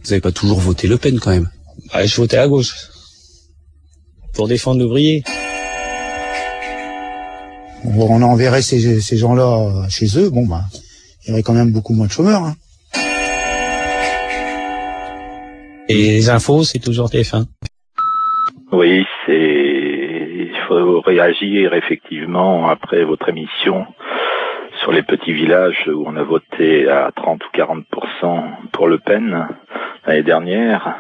Vous n'avez pas toujours voté Le Pen, quand même. Ouais, je votais à gauche. Pour défendre l'ouvrier. On enverrait ces gens-là chez eux, il y aurait quand même beaucoup moins de chômeurs. Hein. Et les infos, c'est toujours TF1. Oui, il faut réagir effectivement après votre émission sur les petits villages où on a voté à 30 ou 40% pour Le Pen l'année dernière.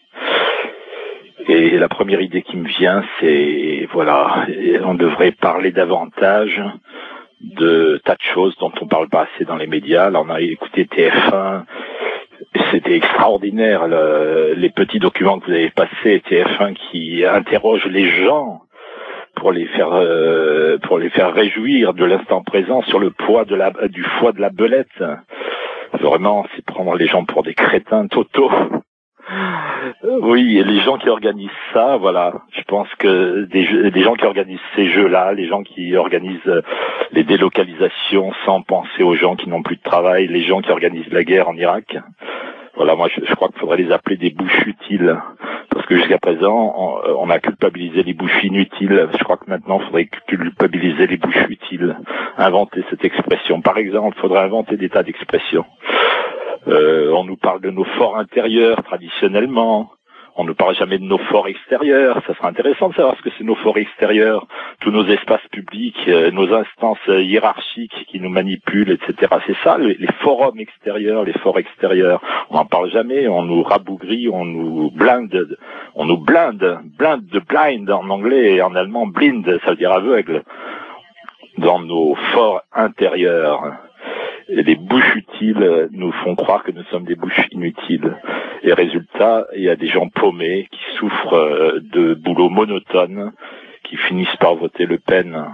Et la première idée qui me vient, c'est, voilà, on devrait parler davantage de tas de choses dont on parle pas assez dans les médias. Là, on a écouté TF1, c'était extraordinaire, les petits documents que vous avez passés, TF1 qui interroge les gens pour les faire réjouir de l'instant présent sur le poids du foie de la belette. Vraiment, c'est prendre les gens pour des crétins totaux. Oui, et les gens qui organisent ça, voilà, je pense que des gens qui organisent ces jeux-là, les gens qui organisent les délocalisations sans penser aux gens qui n'ont plus de travail, les gens qui organisent la guerre en Irak, voilà, moi je crois qu'il faudrait les appeler des bouches utiles, parce que jusqu'à présent on a culpabilisé les bouches inutiles. Je crois que maintenant il faudrait culpabiliser les bouches utiles, inventer cette expression. Par exemple, il faudrait inventer des tas d'expressions. On nous parle de nos forts intérieurs traditionnellement. On ne parle jamais de nos forts extérieurs. Ça serait intéressant de savoir ce que c'est nos forts extérieurs. Tous nos espaces publics, nos instances hiérarchiques qui nous manipulent, etc. C'est ça, les forums extérieurs, les forts extérieurs. On n'en parle jamais. On nous rabougrit, on nous blinde de blind en anglais et en allemand blind, ça veut dire aveugle. Dans nos forts intérieurs. Et les bouches utiles nous font croire que nous sommes des bouches inutiles. Et résultat, il y a des gens paumés qui souffrent de boulot monotone, qui finissent par voter Le Pen.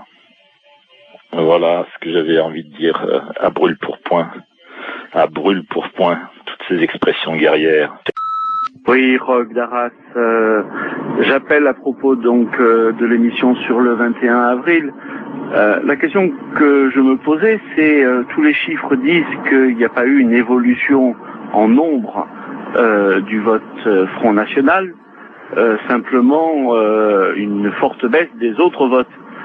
Voilà ce que j'avais envie de dire à brûle pour point. À brûle pour point, toutes ces expressions guerrières. Oui, Roch d'Arras, j'appelle à propos donc de l'émission sur le 21 avril. La question que je me posais, c'est tous les chiffres disent qu'il n'y a pas eu une évolution en nombre du vote Front National, simplement une forte baisse des autres votes.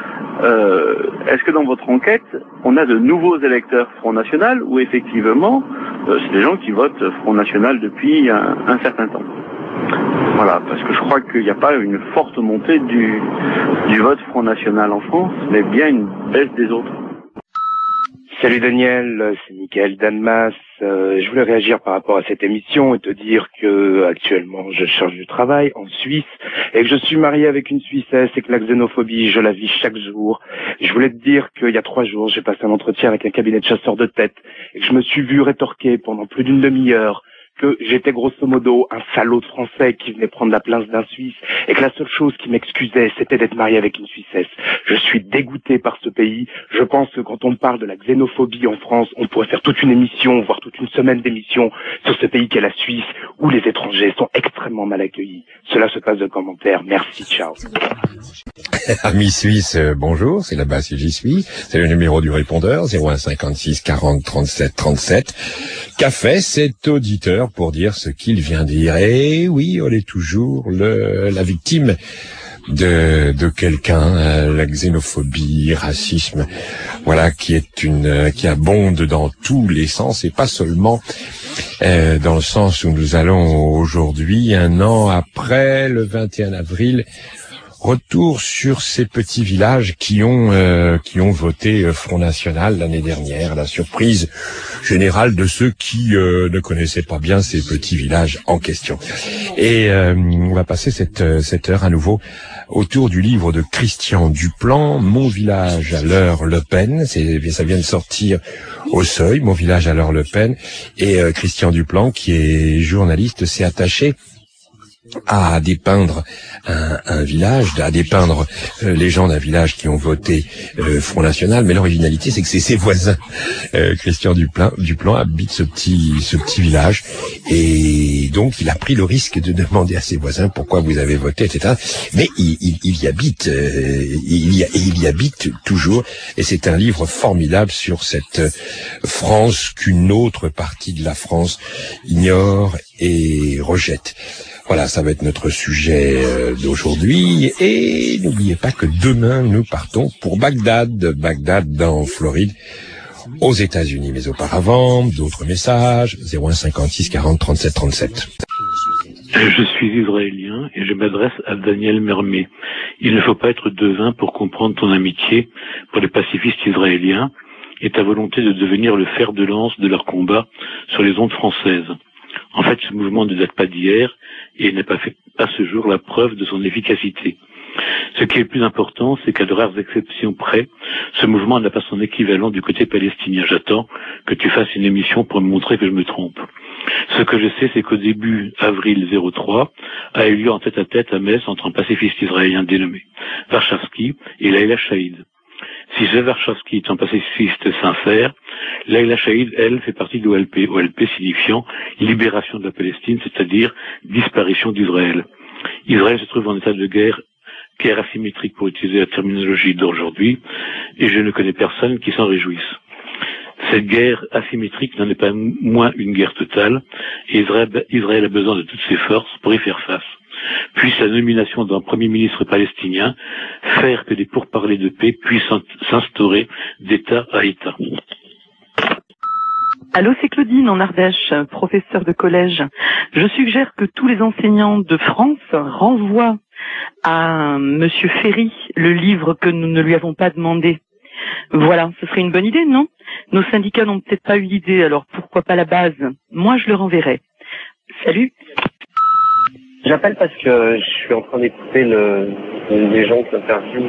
Est-ce que dans votre enquête, on a de nouveaux électeurs Front National ou effectivement c'est des gens qui votent Front National depuis un certain temps? Voilà, parce que je crois qu'il n'y a pas une forte montée du vote Front National en France, mais bien une baisse des autres. Salut Daniel, c'est Michael Danmas. Je voulais réagir par rapport à cette émission et te dire que actuellement je cherche du travail en Suisse et que je suis marié avec une Suissesse et que la xénophobie je la vis chaque jour. Je voulais te dire qu'il y a 3 jours j'ai passé un entretien avec un cabinet de chasseurs de tête et que je me suis vu rétorquer pendant plus d'une demi-heure que j'étais grosso modo un salaud de Français qui venait prendre la place d'un Suisse et que la seule chose qui m'excusait, c'était d'être marié avec une Suissesse. Je suis dégoûté par ce pays. Je pense que quand on parle de la xénophobie en France, on pourrait faire toute une émission, voire toute une semaine d'émission sur ce pays qu'est la Suisse, où les étrangers sont extrêmement mal accueillis. Cela se passe de commentaires. Merci, ciao. Amis suisses, bonjour, c'est là-bas si j'y suis. C'est le numéro du répondeur, 0156 40 37 37. Qu'a fait cet auditeur pour dire ce qu'il vient de dire? Et oui, on est toujours la victime de quelqu'un, la xénophobie, racisme, voilà, qui abonde dans tous les sens et pas seulement dans le sens où nous allons aujourd'hui, un an après le 21 avril. Retour sur ces petits villages qui ont voté Front National l'année dernière, la surprise générale de ceux qui ne connaissaient pas bien ces petits villages en question. Et on va passer cette heure à nouveau autour du livre de Christian Duplan, Mon village à l'heure Le Pen. Ça vient de sortir au Seuil, Mon village à l'heure Le Pen. Et Christian Duplan, qui est journaliste, s'est attaché à dépeindre un village, à dépeindre les gens d'un village qui ont voté Front National, mais l'originalité c'est que c'est ses voisins. Christian Duplan habite ce petit village et donc il a pris le risque de demander à ses voisins pourquoi vous avez voté, etc. Mais il y habite, il y habite toujours et c'est un livre formidable sur cette France qu'une autre partie de la France ignore et rejettent. Voilà, ça va être notre sujet d'aujourd'hui. Et n'oubliez pas que demain, nous partons pour Bagdad dans Floride, aux États-Unis. Mais auparavant, d'autres messages, 01 56 40 37 37. Je suis israélien et je m'adresse à Daniel Mermet. Il ne faut pas être devin pour comprendre ton amitié pour les pacifistes israéliens et ta volonté de devenir le fer de lance de leur combat sur les ondes françaises. En fait, ce mouvement ne date pas d'hier et n'a pas fait à ce jour la preuve de son efficacité. Ce qui est le plus important, c'est qu'à de rares exceptions près, ce mouvement n'a pas son équivalent du côté palestinien. J'attends que tu fasses une émission pour me montrer que je me trompe. Ce que je sais, c'est qu'au début avril 03 a eu lieu en tête-à-tête à Metz entre un pacifiste israélien dénommé Warshawski et Laila Shahid. Si ce Warshawski est un pacifiste sincère, Laila Shahid, elle, fait partie d'OLP. OLP signifiant libération de la Palestine, c'est-à-dire disparition d'Israël. Israël se trouve en état de guerre asymétrique pour utiliser la terminologie d'aujourd'hui, et je ne connais personne qui s'en réjouisse. Cette guerre asymétrique n'en est pas moins une guerre totale, et Israël a besoin de toutes ses forces pour y faire face. Puisse la nomination d'un premier ministre palestinien faire que des pourparlers de paix puissent s'instaurer d'État à État. Allô, c'est Claudine en Ardèche, professeure de collège. Je suggère que tous les enseignants de France renvoient à Monsieur Ferry le livre que nous ne lui avons pas demandé. Voilà, ce serait une bonne idée, non? Nos syndicats n'ont peut-être pas eu l'idée, alors pourquoi pas la base? Moi, je le renverrai. Salut. J'appelle parce que je suis en train d'écouter les gens que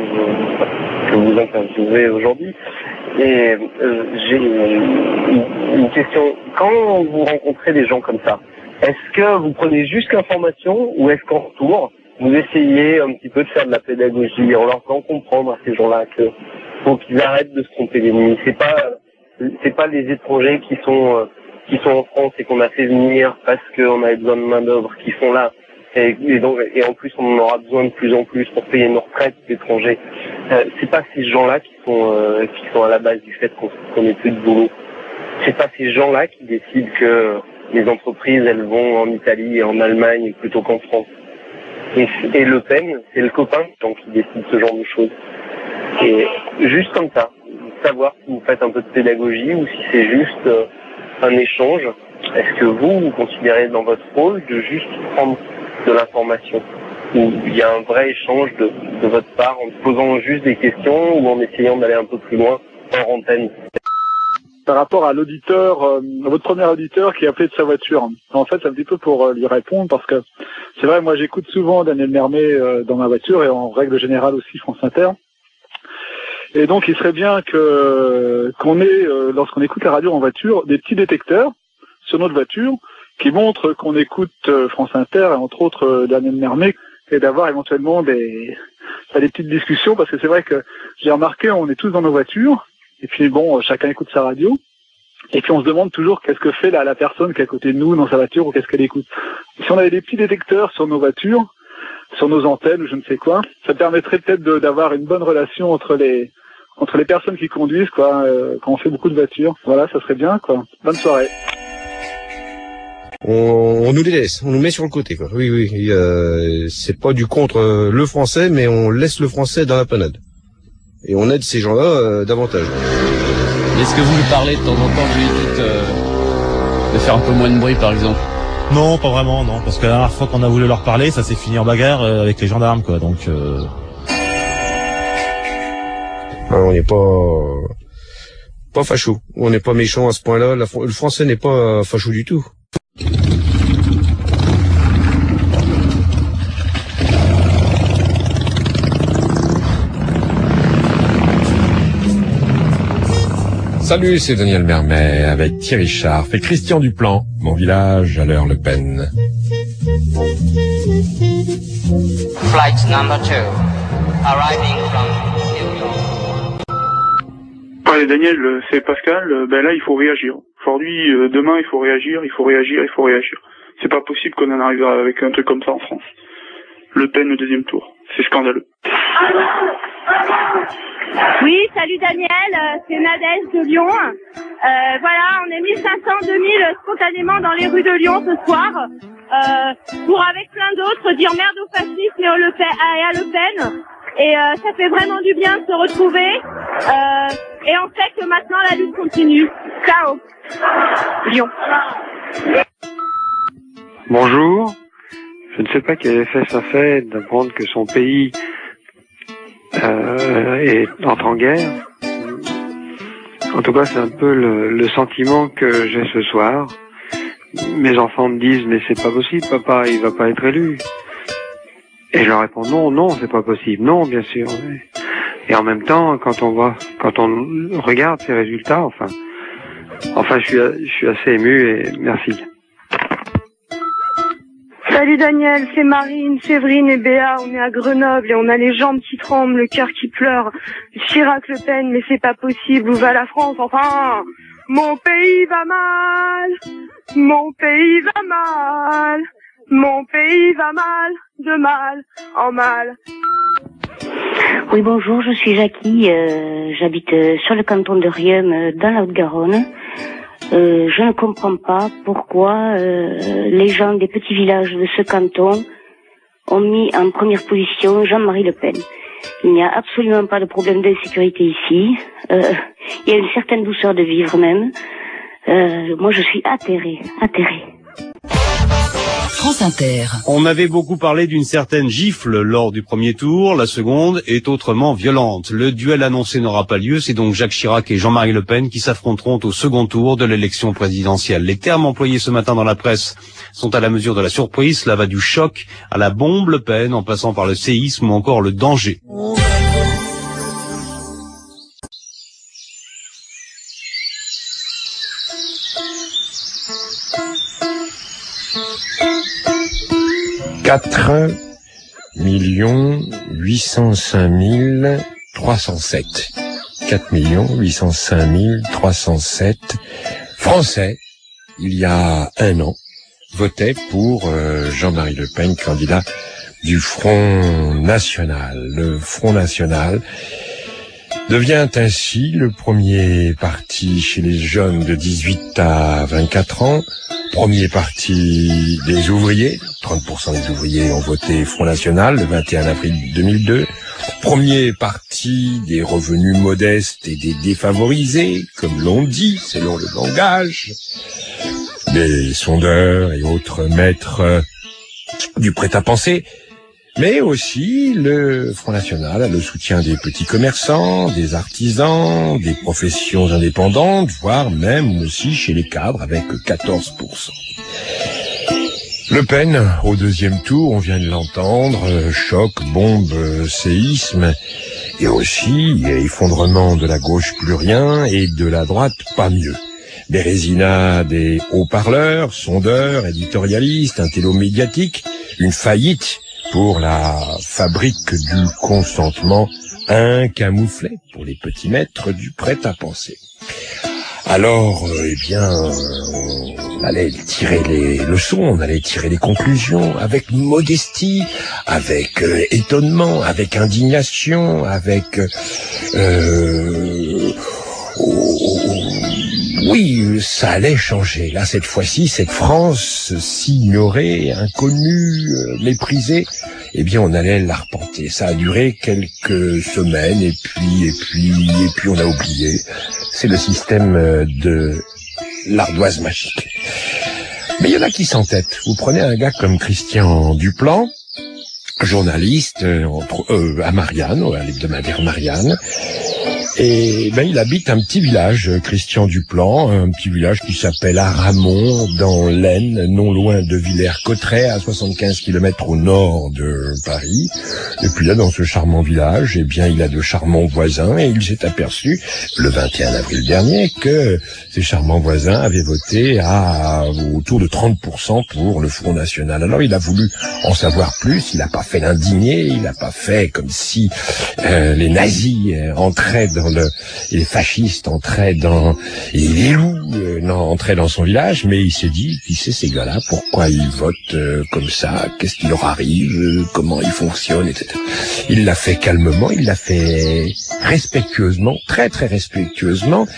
vous interviewez aujourd'hui. Et j'ai une question. Quand vous rencontrez des gens comme ça, est-ce que vous prenez juste l'information ou est-ce qu'en retour, vous essayez un petit peu de faire de la pédagogie en leur faisant comprendre à ces gens-là que faut qu'ils arrêtent de se tromper d'ennemis. C'est pas les étrangers qui sont en France et qu'on a fait venir parce qu'on avait besoin de main d'œuvre qui sont là. Et en plus, on en aura besoin de plus en plus pour payer nos retraites d'étrangers. C'est pas ces gens-là qui sont à la base du fait qu'on ait plus de boulot. C'est pas ces gens-là qui décident que les entreprises, elles vont en Italie et en Allemagne plutôt qu'en France. Et Le Pen, c'est le copain qui décide ce genre de choses. Et juste comme ça, savoir si vous faites un peu de pédagogie ou si c'est juste un échange. Est-ce que vous considérez dans votre rôle de juste prendre de l'information, où il y a un vrai échange de votre part en posant juste des questions ou en essayant d'aller un peu plus loin hors antenne? Par rapport à l'auditeur, à votre premier auditeur qui a appelé de sa voiture. En fait, c'est un petit peu pour lui répondre parce que c'est vrai, moi j'écoute souvent Daniel Mermet dans ma voiture et en règle générale aussi France Inter. Et donc il serait bien qu'on ait, lorsqu'on écoute la radio en voiture, des petits détecteurs sur notre voiture qui montrent qu'on écoute France Inter et entre autres Daniel Mermet, et d'avoir éventuellement des petites discussions, parce que c'est vrai que j'ai remarqué, on est tous dans nos voitures, et puis bon, chacun écoute sa radio, et puis on se demande toujours qu'est-ce que fait la personne qui est à côté de nous dans sa voiture, ou qu'est-ce qu'elle écoute. Si on avait des petits détecteurs sur nos voitures, sur nos antennes ou je ne sais quoi, ça permettrait peut-être d'avoir une bonne relation entre les personnes qui conduisent, quoi, quand on fait beaucoup de voitures. Voilà, ça serait bien, quoi. Bonne soirée. On nous les laisse, on nous met sur le côté, quoi. Oui, c'est pas du contre le français, mais on laisse le français dans la panade. Et on aide ces gens-là davantage. Est-ce que vous lui parlez de temps en temps, vous lui dites de faire un peu moins de bruit, par exemple? Non, pas vraiment, non. Parce que la dernière fois qu'on a voulu leur parler, ça s'est fini en bagarre avec les gendarmes, quoi. Donc, on n'est pas facho. On n'est pas méchant à ce point-là. Le français n'est pas facho du tout. Salut, c'est Daniel Mermet avec Thierry Scharf et Christian Duplan, mon village à l'heure Le Pen. Flight number 2, arriving from New York. Ouais, Daniel, c'est Pascal. Ben là, il faut réagir. Aujourd'hui, demain, il faut réagir. C'est pas possible qu'on en arrive avec un truc comme ça en France. Le Pen au deuxième tour. C'est scandaleux. Oui, salut Daniel, c'est Nadège de Lyon. Voilà, on est 1500, 2000 spontanément dans les rues de Lyon ce soir. pour avec plein d'autres dire merde au fascisme et à Le Pen. Et ça fait vraiment du bien de se retrouver. Et en fait, maintenant, la lutte continue. Ciao. Lyon. Bonjour. Je ne sais pas quel effet ça fait d'apprendre que son pays entre en guerre. En tout cas, c'est un peu le sentiment que j'ai ce soir. Mes enfants me disent, mais c'est pas possible, papa, il va pas être élu. Et je leur réponds, non, c'est pas possible. Non, bien sûr. Et en même temps, quand on regarde ces résultats, enfin, je suis assez ému et merci. Salut Daniel, c'est Marine, Séverine et Béa, on est à Grenoble et on a les jambes qui tremblent, le cœur qui pleure. Chirac, Le Pen, mais c'est pas possible, où va la France, enfin? Mon pays va mal, mon pays va mal, mon pays va mal, de mal en mal. Oui, bonjour, je suis Jackie, j'habite sur le canton de Riom, dans la Haute-Garonne. Je ne comprends pas pourquoi les gens des petits villages de ce canton ont mis en première position Jean-Marie Le Pen. Il n'y a absolument pas de problème d'insécurité ici. Il y a une certaine douceur de vivre même. Moi, je suis atterrée. France Inter. On avait beaucoup parlé d'une certaine gifle lors du premier tour. La seconde est autrement violente. Le duel annoncé n'aura pas lieu. C'est donc Jacques Chirac et Jean-Marie Le Pen qui s'affronteront au second tour de l'élection présidentielle. Les termes employés ce matin dans la presse sont à la mesure de la surprise. Cela va du choc à la bombe Le Pen, en passant par le séisme ou encore le danger. Quatre 805 307. 4 805 307 Français, il y a un an, votaient pour Jean-Marie Le Pen, candidat du Front National. Le Front National devient ainsi le premier parti chez les jeunes de 18 à 24 ans, premier parti des ouvriers, 30% des ouvriers ont voté Front National le 21 avril 2002, premier parti des revenus modestes et des défavorisés, comme l'on dit, selon le langage, des sondeurs et autres maîtres du prêt-à-penser. Mais aussi, le Front National a le soutien des petits commerçants, des artisans, des professions indépendantes, voire même aussi chez les cadres avec 14%. Le Pen, au deuxième tour, on vient de l'entendre, choc, bombe, séisme, et aussi effondrement de la gauche plus rien et de la droite pas mieux. Bérésina des haut-parleurs, sondeurs, éditorialistes, intello médiatiques, une faillite pour la fabrique du consentement, un camouflet pour les petits maîtres du prêt-à-penser. Alors, on allait tirer les leçons, on allait tirer les conclusions avec modestie, avec étonnement, avec indignation, avec... Oui, ça allait changer. Là, cette fois-ci, cette France si ignorée, inconnue, méprisée, on allait l'arpenter. Ça a duré quelques semaines et puis on a oublié. C'est le système de l'ardoise magique. Mais il y en a qui s'entêtent. Vous prenez un gars comme Christian Duplan, journaliste à Marianne, à l'hebdomadaire Marianne. Et il habite un petit village, Christian Duplan, un petit village qui s'appelle Aramon, dans l'Aisne, non loin de Villers-Cotterêts, à 75 km au nord de Paris. Et puis là, dans ce charmant village, il a de charmants voisins, et il s'est aperçu, le 21 avril dernier, que ces charmants voisins avaient voté autour de 30% pour le Front National. Alors il a voulu en savoir plus, il n'a pas fait l'indigné, il n'a pas fait comme si les nazis entraient et les fascistes entraient et les loups entraient dans son village, mais il s'est dit, qui c'est ces gars-là, pourquoi ils votent comme ça, qu'est-ce qui leur arrive, comment ils fonctionnent, etc. Il l'a fait calmement, il l'a fait respectueusement, très très respectueusement,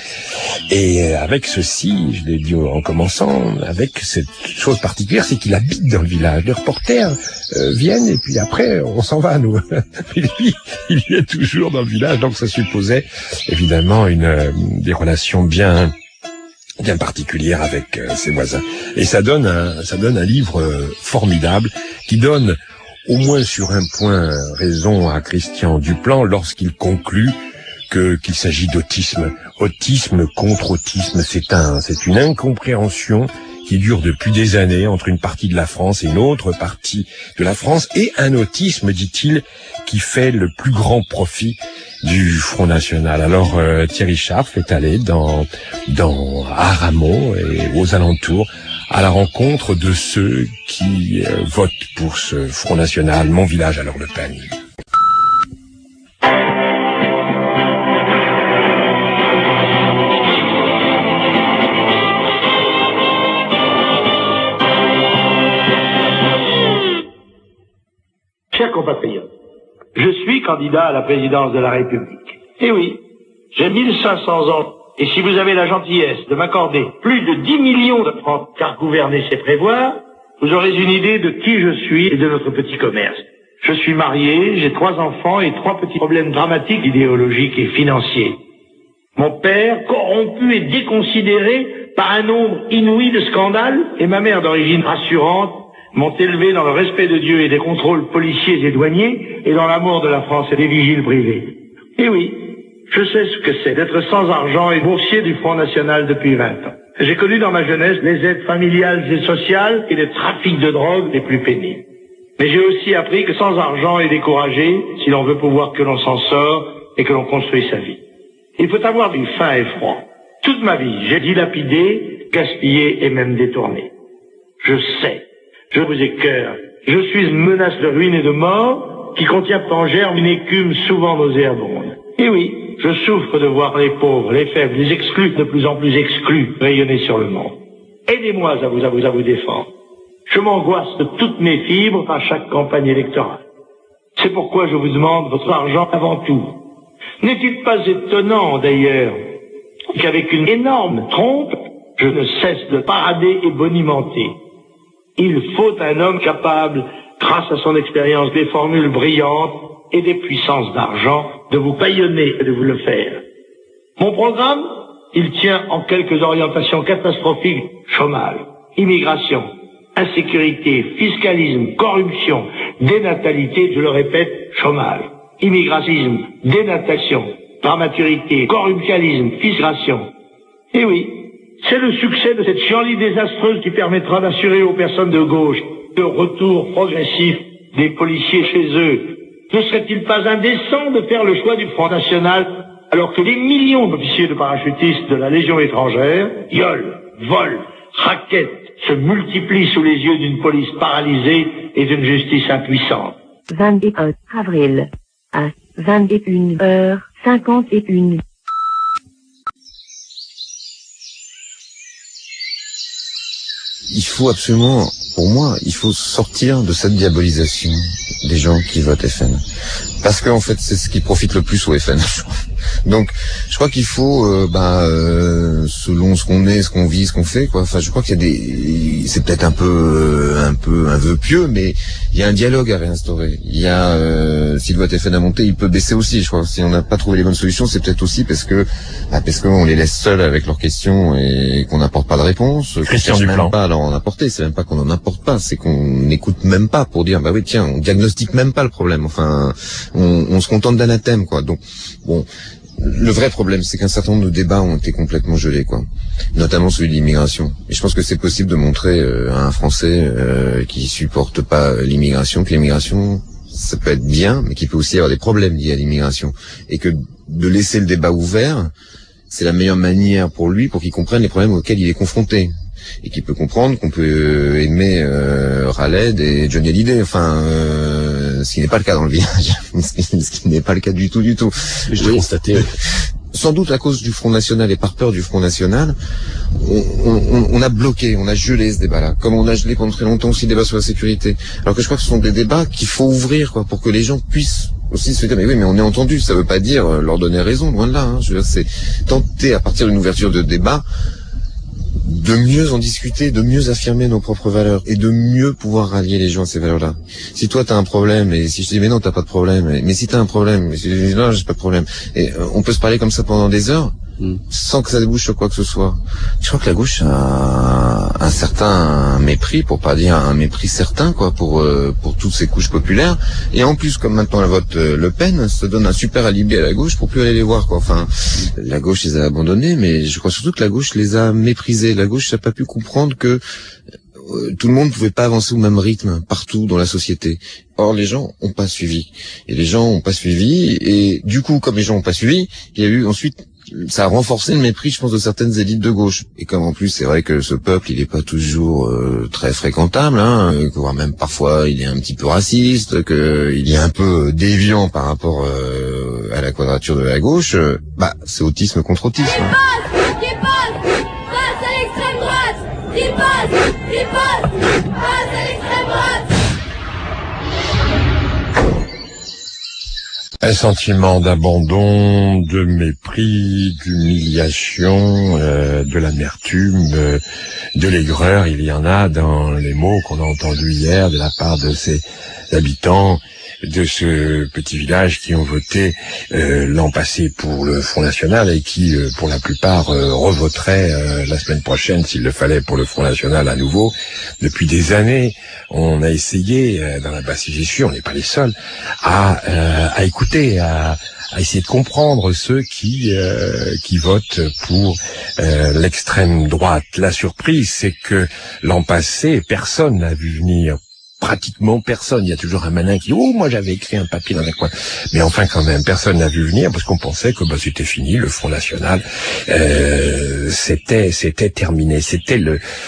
Et avec ceci, je l'ai dit en commençant, avec cette chose particulière, c'est qu'il habite dans le village. Les reporters viennent et puis après, on s'en va, nous. Mais lui, il y est toujours dans le village, donc ça supposait évidemment des relations bien particulières avec ses voisins. Et ça donne un livre formidable qui donne au moins sur un point raison à Christian Duplan lorsqu'il conclut qu'il s'agit d'autisme. Autisme contre autisme, c'est une incompréhension qui dure depuis des années entre une partie de la France et une autre partie de la France, et un autisme, dit-il, qui fait le plus grand profit du Front National. Alors Thierry Scharf est allé dans Haramont et aux alentours à la rencontre de ceux qui votent pour ce Front National, Mon Village alors Le Pen. Chers compatriotes, je suis candidat à la présidence de la République. Eh oui, j'ai 1500 ans. Et si vous avez la gentillesse de m'accorder plus de 10 millions de francs, car gouverner c'est prévoir, vous aurez une idée de qui je suis et de notre petit commerce. Je suis marié, j'ai 3 enfants et 3 petits problèmes dramatiques, idéologiques et financiers. Mon père, corrompu et déconsidéré par un nombre inouï de scandales, et ma mère d'origine rassurante, m'ont élevé dans le respect de Dieu et des contrôles policiers et douaniers, et dans l'amour de la France et des vigiles privés. Eh oui, je sais ce que c'est d'être sans argent et boursier du Front National depuis 20 ans. J'ai connu dans ma jeunesse les aides familiales et sociales et les trafics de drogue les plus pénibles. Mais j'ai aussi appris que sans argent et découragé, si l'on veut pouvoir que l'on s'en sort et que l'on construit sa vie. Il faut avoir du faim et froid. Toute ma vie, j'ai dilapidé, gaspillé et même détourné. Je sais, je vous écœure, je suis une menace de ruine et de mort qui contient en germe une écume souvent nauséabonde. Et oui, je souffre de voir les pauvres, les faibles, les exclus, de plus en plus exclus, rayonner sur le monde. Aidez-moi à vous défendre. Je m'angoisse de toutes mes fibres à chaque campagne électorale. C'est pourquoi je vous demande votre argent avant tout. N'est-il pas étonnant, d'ailleurs, qu'avec une énorme trompe, je ne cesse de parader et bonimenter. Il faut un homme capable, grâce à son expérience, des formules brillantes et des puissances d'argent, de vous bâillonner et de vous le faire. Mon programme, il tient en quelques orientations catastrophiques: chômage, immigration, insécurité, fiscalisme, corruption, dénatalité, je le répète, chômage, immigracisme, dénatation, prématurité, corruptialisme, fiscalisme. Eh oui, c'est le succès de cette chienlit désastreuse qui permettra d'assurer aux personnes de gauche le retour progressif des policiers chez eux. Ne serait-il pas indécent de faire le choix du Front National alors que des millions d'officiers de parachutistes de la Légion étrangère, violent, volent, raquettent, se multiplient sous les yeux d'une police paralysée et d'une justice impuissante? 21 avril à 21h51. Il faut absolument, pour moi, il faut sortir de cette diabolisation des gens qui votent FN. Parce que en fait, c'est ce qui profite le plus au FN. Donc, je crois qu'il faut, selon ce qu'on est, ce qu'on vit, ce qu'on fait, quoi. Enfin, je crois qu'il y a c'est peut-être un peu un vœu pieux, mais il y a un dialogue à réinstaurer. Il y a, si le vote FN a monté, il peut baisser aussi. Je crois. Si on n'a pas trouvé les bonnes solutions, c'est peut-être aussi parce qu'on les laisse seuls avec leurs questions et qu'on n'apporte pas de réponse. Christian Duplan. Pas à en apporter. C'est même pas qu'on n'en apporte pas, c'est qu'on n'écoute même pas pour dire, bah oui, tiens, on diagnostique même pas le problème. Enfin, on se contente d'anathème, quoi. Donc, bon. Le vrai problème, c'est qu'un certain nombre de débats ont été complètement gelés, quoi. Notamment celui de l'immigration. Et je pense que c'est possible de montrer à un Français qui supporte pas l'immigration que l'immigration, ça peut être bien, mais qu'il peut aussi avoir des problèmes liés à l'immigration. Et que de laisser le débat ouvert, c'est la meilleure manière pour lui, pour qu'il comprenne les problèmes auxquels il est confronté. Et qu'il peut comprendre qu'on peut aimer Khaled et Johnny Hallyday, enfin, ce qui n'est pas le cas dans le village, ce qui n'est pas le cas du tout. Je l'ai constaté. Sans doute à cause du Front National et par peur du Front National, on a bloqué, on a gelé ce débat-là, comme on a gelé pendant très longtemps aussi le débat sur la sécurité. Alors que je crois que ce sont des débats qu'il faut ouvrir, quoi, pour que les gens puissent aussi se dire, mais oui, mais on est entendu, ça veut pas dire leur donner raison, loin de là. Je veux dire, c'est tenter, à partir d'une ouverture de débat, de mieux en discuter, de mieux affirmer nos propres valeurs et de mieux pouvoir rallier les gens à ces valeurs-là. Si toi t'as un problème et si je te dis mais non t'as pas de problème, mais si t'as un problème, mais si je dis non j'ai pas de problème, et on peut se parler comme ça pendant des heures sans que ça débouche sur quoi que ce soit. Je crois que la gauche a un certain mépris, pour pas dire un mépris certain, quoi, pour toutes ces couches populaires. Et en plus, comme maintenant elle vote Le Pen, ça donne un super alibi à la gauche pour plus aller les voir, quoi. Enfin, la gauche les a abandonnés, mais je crois surtout que la gauche les a méprisés. La gauche n'a pas pu comprendre que tout le monde ne pouvait pas avancer au même rythme partout dans la société. Or, les gens n'ont pas suivi. Et les gens n'ont pas suivi. Et du coup, comme les gens n'ont pas suivi, il y a eu ensuite, ça a renforcé le mépris, je pense, de certaines élites de gauche. Et comme en plus, c'est vrai que ce peuple, il n'est pas toujours très fréquentable, voire même parfois, il est un petit peu raciste, qu'il est un peu déviant par rapport à la quadrature de la gauche. C'est autisme contre autisme. Qui passe à l'extrême droite. Qui passe à l'extrême droite. Un sentiment d'abandon, de mépris, d'humiliation, de l'amertume, de l'aigreur. Il y en a dans les mots qu'on a entendus hier de la part de ces habitants de ce petit village qui ont voté l'an passé pour le Front National et qui, pour la plupart, revoteraient la semaine prochaine, s'il le fallait, pour le Front National à nouveau. Depuis des années, on a essayé, dans la basse j'y suis, on n'est pas les seuls, à écouter, à essayer de comprendre ceux qui votent pour l'extrême droite. La surprise, c'est que l'an passé, personne n'a vu venir. Pratiquement personne. Il y a toujours un malin qui dit « Oh, moi j'avais écrit un papier dans un coin ». Mais enfin quand même, personne n'a vu venir parce qu'on pensait que c'était fini, le Front National, c'était terminé. C'était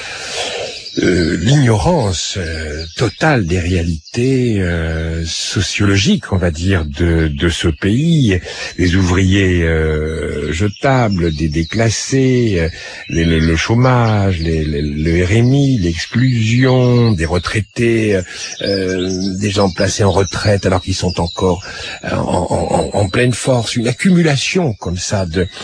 l'ignorance totale des réalités sociologiques, on va dire, de ce pays. Les ouvriers jetables, des déclassés, le chômage, le RMI, l'exclusion, des retraités, des gens placés en retraite alors qu'ils sont encore en pleine force, une accumulation comme ça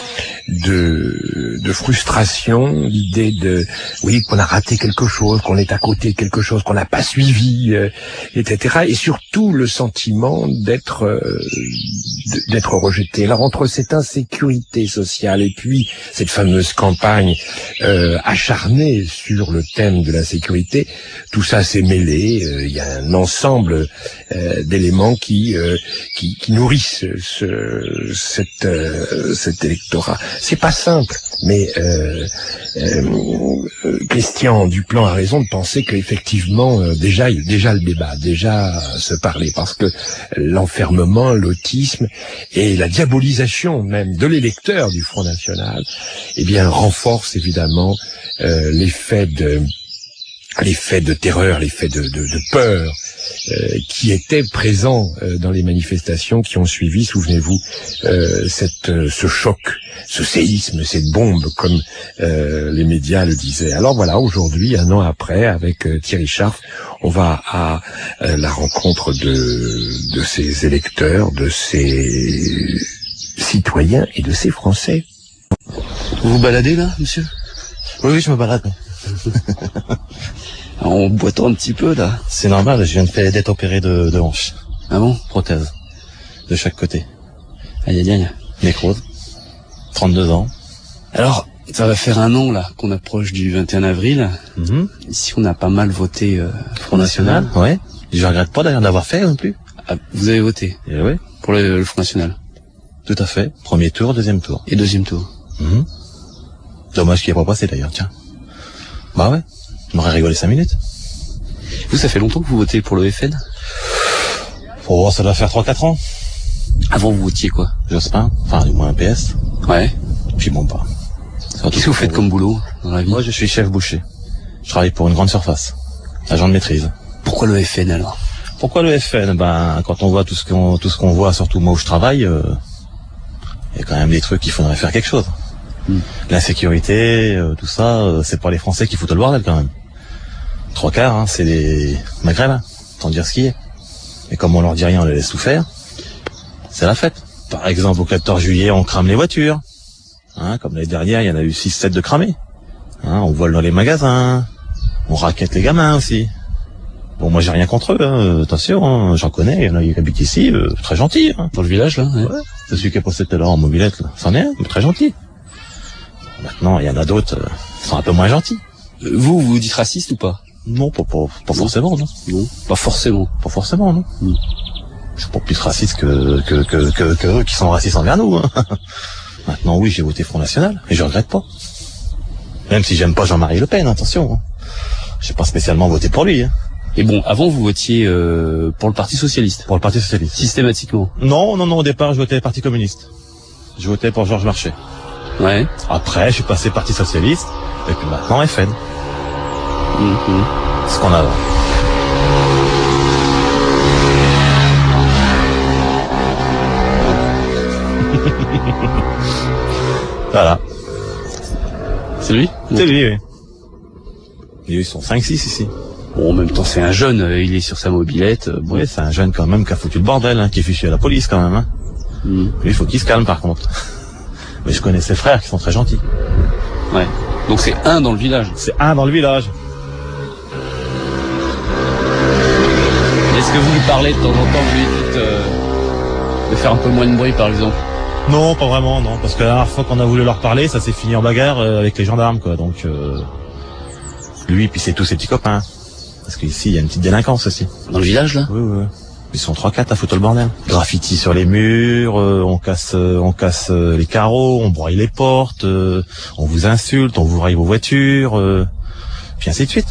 de frustration, l'idée qu'on a raté quelque chose, qu'on est à côté de quelque chose, qu'on n'a pas suivi, etc. Et surtout le sentiment d'être rejeté. Alors entre cette insécurité sociale et puis cette fameuse campagne acharnée sur le thème de la sécurité, tout ça s'est mêlé. Il y a un ensemble d'éléments qui nourrissent cet électorat. C'est pas simple, mais Christian Duplan a raison de penser qu'effectivement déjà le débat, déjà se parler, parce que l'enfermement, l'autisme et la diabolisation même de l'électeur du Front National, renforce évidemment l'effet de terreur, l'effet de peur qui était présent dans les manifestations qui ont suivi, souvenez-vous, ce choc, ce séisme, cette bombe, comme les médias le disaient. Alors voilà, aujourd'hui, un an après, avec Thierry Scharf, on va à la rencontre de ces électeurs, de ces citoyens et de ces Français. Vous vous baladez là, monsieur? Oui, je me balade. En boitant un petit peu là. C'est normal, je viens d'être opéré de hanche. Ah bon? Prothèse. De chaque côté. Aïe aïe aïe. Nécrose. 32 ans. Alors, ça va faire un an là qu'on approche du 21 avril. Ici on a pas mal voté Front National. Ouais. Je regrette pas d'ailleurs de l'avoir fait non plus. Ah, vous avez voté? Oui. Pour le Front National. Tout à fait. Premier tour, deuxième tour. Et deuxième tour. Dommage qu'il n'y ait pas passé d'ailleurs, tiens. Bah ouais. On aurait rigolé 5 minutes. Vous, ça fait longtemps que vous votez pour le FN? Oh, ça doit faire 3-4 ans. Avant, vous votiez quoi? Jospin, enfin du moins un PS. Ouais. Puis bon, pas. Qu'est-ce que vous faites comme boulot dans la vie? Moi, je suis chef boucher. Je travaille pour une grande surface. Agent de maîtrise. Pourquoi le FN alors? Pourquoi le FN? Quand on voit tout ce qu'on voit, surtout moi où je travaille, il y a quand même des trucs qu'il faudrait faire quelque chose. L'insécurité, tout ça, c'est pas les Français qui foutent le bordel quand même. 3/4, c'est des Maghrébins, tant dire ce qui est. Et comme on leur dit rien, on les laisse tout faire. c'est la fête. Par exemple, au 14 juillet, on crame les voitures. Comme l'année dernière, il y en a eu 6-7 de cramés. On vole dans les magasins. On raquette les gamins aussi. Bon, moi, j'ai rien contre eux, attention, j'en connais, il y en a qui habitent ici, très gentils. Dans le village, là, ouais. C'est celui qui a posté tout à l'heure en mobilette, là. C'en est un, mais très gentil. Maintenant, il y en a d'autres, qui sont un peu moins gentils. Vous dites raciste ou pas? Non, pas forcément, non. Non, pas forcément. Pas forcément, non. Je suis pas plus raciste que eux qui sont racistes envers nous. Maintenant, oui, j'ai voté Front National, et je regrette pas. Même si j'aime pas Jean-Marie Le Pen, attention. J'ai pas spécialement voté pour lui. Et bon, avant vous votiez pour le Parti Socialiste. Pour le Parti Socialiste. Systématiquement. Non, au départ, je votais Parti Communiste. Je votais pour Georges Marchais. Ouais. Après, je suis passé Parti Socialiste, et puis maintenant FN. Ce qu'on a là. Voilà. C'est lui? C'est lui, oui. Et ils sont 5-6 ici. Bon, en même temps, c'est un jeune, il est sur sa mobilette. Bon. Oui, c'est un jeune quand même qui a foutu le bordel, qui est fichu à la police quand même. Lui, il faut qu'il se calme par contre. Mais je connais ses frères qui sont très gentils. Ouais. Donc c'est un dans le village. C'est un dans le village. Est-ce que vous lui parlez de temps en temps, vous lui dites de faire un peu moins de bruit par exemple? Non, pas vraiment, non. Parce que la dernière fois qu'on a voulu leur parler, ça s'est fini en bagarre avec les gendarmes, quoi. Donc, lui, puis c'est tous ses petits copains. Parce qu'ici, il y a une petite délinquance aussi. Dans le village, là? Oui. Ils sont 3-4 à foutre le bordel. Graffiti sur les murs, on casse les carreaux, on broye les portes, on vous insulte, on vous raille vos voitures, puis ainsi de suite.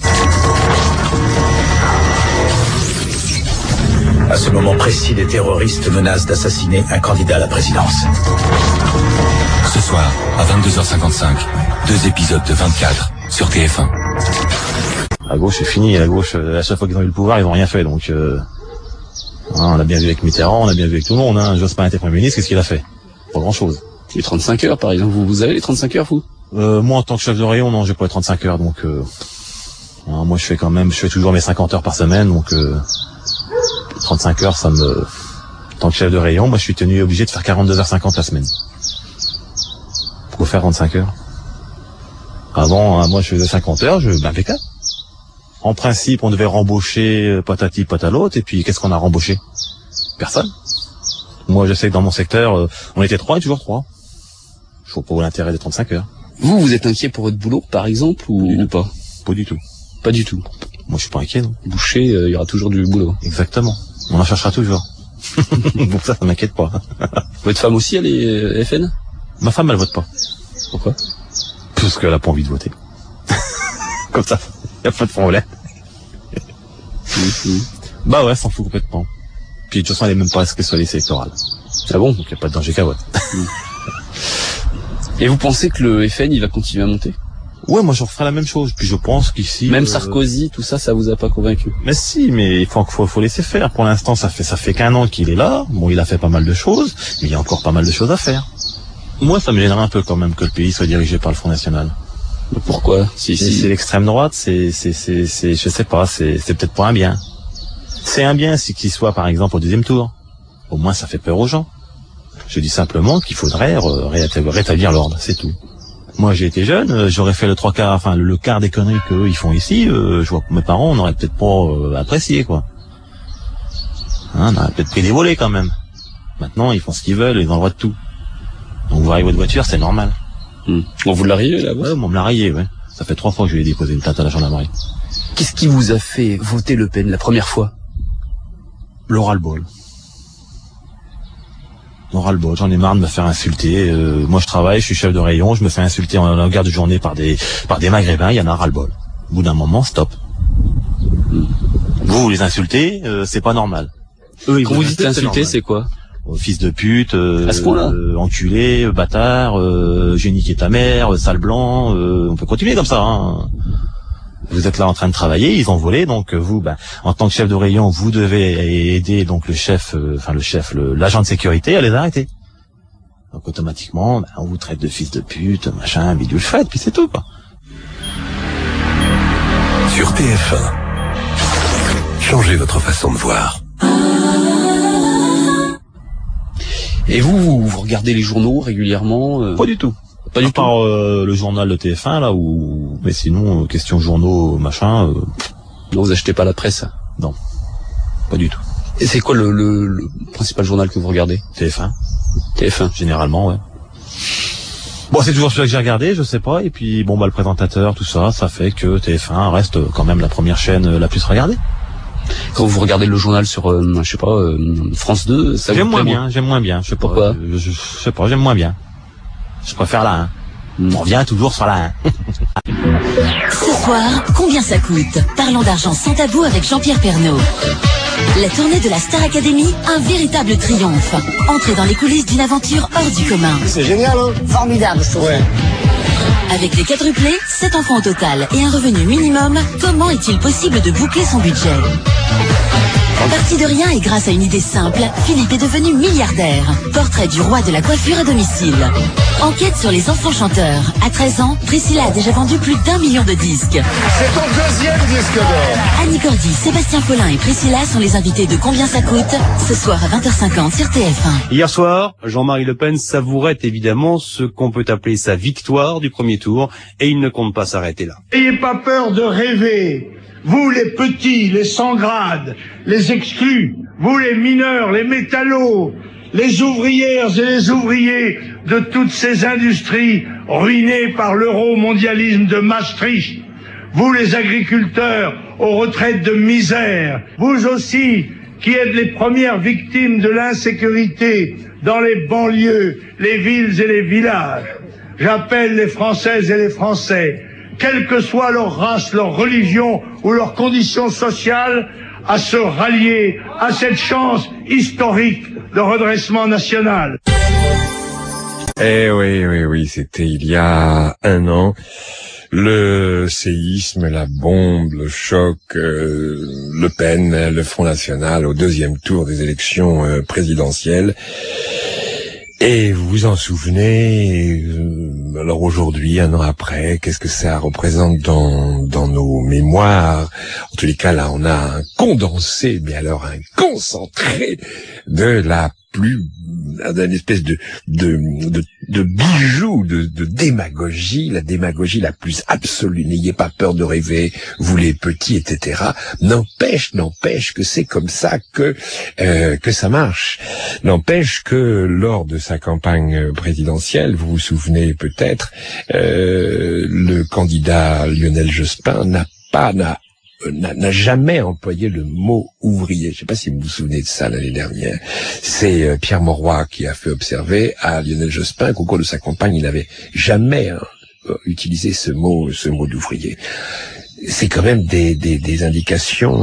À ce moment précis, des terroristes menacent d'assassiner un candidat à la présidence. Ce soir, à 22h55, 2 épisodes de 24 sur TF1. À gauche, c'est fini. À gauche, à chaque fois qu'ils ont eu le pouvoir, ils n'ont rien fait. Donc, on l'a bien vu avec Mitterrand, on l'a bien vu avec tout le monde. Jospin était Premier ministre, qu'est-ce qu'il a fait? Pas grand-chose. Les 35 heures, par exemple. Vous avez les 35 heures, vous? Moi, en tant que chef de rayon, non, j'ai pas les 35 heures. Donc, moi, je fais toujours mes 50 heures par semaine. Donc, 35 heures, en tant que chef de rayon, moi, je suis obligé de faire 42h50 la semaine. Pourquoi faire 35 heures? Avant, moi, je faisais 50 heures, impeccable. En principe, on devait rembaucher patati patalote, et puis qu'est-ce qu'on a rembauché? Personne. Moi, je sais que dans mon secteur, on était 3 et toujours 3. Je vois pas où l'intérêt des 35 heures. Vous êtes inquiet pour votre boulot, par exemple, ou pas? Pas du tout. Pas du tout. Moi, je suis pas inquiet, non. Boucher, il y aura toujours du boulot. Exactement. On en cherchera toujours. Donc ça m'inquiète pas. Votre femme aussi, elle est FN? Ma femme, elle vote pas. Pourquoi? Parce qu'elle a pas envie de voter. Comme ça, y a pas de problème. Bah ouais, s'en fout complètement. Puis de toute façon, elle est même pas inscrite sur la liste électorale. Ah bon? Donc y a pas de danger qu'elle vote. Et vous pensez que le FN, il va continuer à monter? Ouais, moi je referai la même chose. Puis je pense qu'ici... Même Sarkozy, tout ça, ça vous a pas convaincu? Mais si, mais il faut laisser faire. Pour l'instant, ça fait qu'un an qu'il est là. Bon, il a fait pas mal de choses, mais il y a encore pas mal de choses à faire. Moi, ça me gênerait un peu quand même que le pays soit dirigé par le Front National. Mais pourquoi? Si c'est l'extrême droite, je sais pas, c'est peut-être pas un bien. C'est un bien si qu'il soit par exemple au 2e tour. Au moins ça fait peur aux gens. Je dis simplement qu'il faudrait rétablir l'ordre, c'est tout. Moi j'ai été jeune, j'aurais fait le quart des conneries qu'eux ils font ici, je vois que mes parents on aurait peut-être pas apprécié quoi. On aurait peut-être pris des volets quand même. Maintenant ils font ce qu'ils veulent, ils ont le droit de tout. Donc vous rayez votre voiture, c'est normal. On vous l'a rayé là-bas? Ouais, on me l'a rayé, ouais. Ça fait 3 fois que je lui ai déposé une plainte à la gendarmerie. Qu'est-ce qui vous a fait voter Le Pen la première fois? Le ras-le-bol. J'en ai marre de me faire insulter. Moi je travaille, je suis chef de rayon, je me fais insulter en longueur de journée par des maghrébins, il y en a ras-le-bol. Au bout d'un moment, stop. Vous les insultez, c'est pas normal. Eux, quand vous dites insulter, c'est quoi? Fils de pute, à ce point-là, enculé, bâtard, j'ai niqué ta mère, sale blanc, on peut continuer comme ça. Vous êtes là en train de travailler, ils ont volé, donc vous, en tant que chef de rayon, vous devez aider donc l'agent de sécurité à les arrêter. Donc automatiquement, on vous traite de fils de pute, machin, bidule fête, puis c'est tout quoi. Sur TF1, changez votre façon de voir. Et vous regardez les journaux régulièrement Pas du tout. Pas du tout. Par le journal de TF1 là, mais sinon question journaux machin. Non, vous achetez pas la presse? Non, pas du tout. Et c'est quoi le principal journal que vous regardez? TF1. TF1. Généralement, ouais. Bon, c'est toujours celui que j'ai regardé, je sais pas. Et puis bon, le présentateur, tout ça, ça fait que TF1 reste quand même la première chaîne la plus regardée. Quand vous regardez le journal sur, je sais pas, France 2, ça j'aime vous moins plaît bien, j'aime moins bien. Je sais pas. Pourquoi? Je sais pas, j'aime moins bien. Je préfère la 1. On revient toujours sur la 1. Ce soir, combien ça coûte? Parlons d'argent sans tabou avec Jean-Pierre Pernaut. La tournée de la Star Academy, un véritable triomphe. Entrez dans les coulisses d'une aventure hors du commun. C'est génial, hein? Formidable, je trouve. Ouais. Avec les quadruplés, 7 enfants au total et un revenu minimum, comment est-il possible de boucler son budget? Parti de rien et grâce à une idée simple, Philippe est devenu milliardaire. Portrait du roi de la coiffure à domicile. Enquête sur les enfants chanteurs. À 13 ans, Priscilla a déjà vendu plus d'1 million de disques. C'est ton deuxième disque d'or. Annie Cordy, Sébastien Paulin et Priscilla sont les invités de Combien ça coûte, ce soir à 20h50 sur TF1. Hier soir, Jean-Marie Le Pen savourait évidemment ce qu'on peut appeler sa victoire du premier tour, et il ne compte pas s'arrêter là. N'ayez pas peur de rêver. Vous les petits, les sans grades, les exclus, vous les mineurs, les métallos, les ouvrières et les ouvriers de toutes ces industries ruinées par l'euro-mondialisme de Maastricht, vous les agriculteurs aux retraites de misère, vous aussi qui êtes les premières victimes de l'insécurité dans les banlieues, les villes et les villages. J'appelle les Françaises et les Français, quelle que soit leur race, leur religion ou leur condition sociale, à se rallier à cette chance historique de redressement national. Eh oui, c'était il y a 1 an. Le séisme, la bombe, le choc, Le Pen, le Front National au 2e tour des élections présidentielles. Et vous vous en souvenez, alors aujourd'hui, 1 an après, qu'est-ce que ça représente dans nos mémoires? En tous les cas, là, on a un condensé, mais alors un concentré de la plus, d'une espèce de bijou de démagogie, la démagogie la plus absolue. N'ayez pas peur de rêver, vous les petits, etc. N'empêche que c'est comme ça que ça marche. N'empêche que lors de sa campagne présidentielle, vous vous souvenez peut-être, le candidat Lionel Jospin n'a jamais employé le mot ouvrier. Je ne sais pas si vous vous souvenez de ça l'année dernière. C'est Pierre Mauroy qui a fait observer à Lionel Jospin qu'au cours de sa campagne, il n'avait jamais utilisé ce mot d'ouvrier. C'est quand même des indications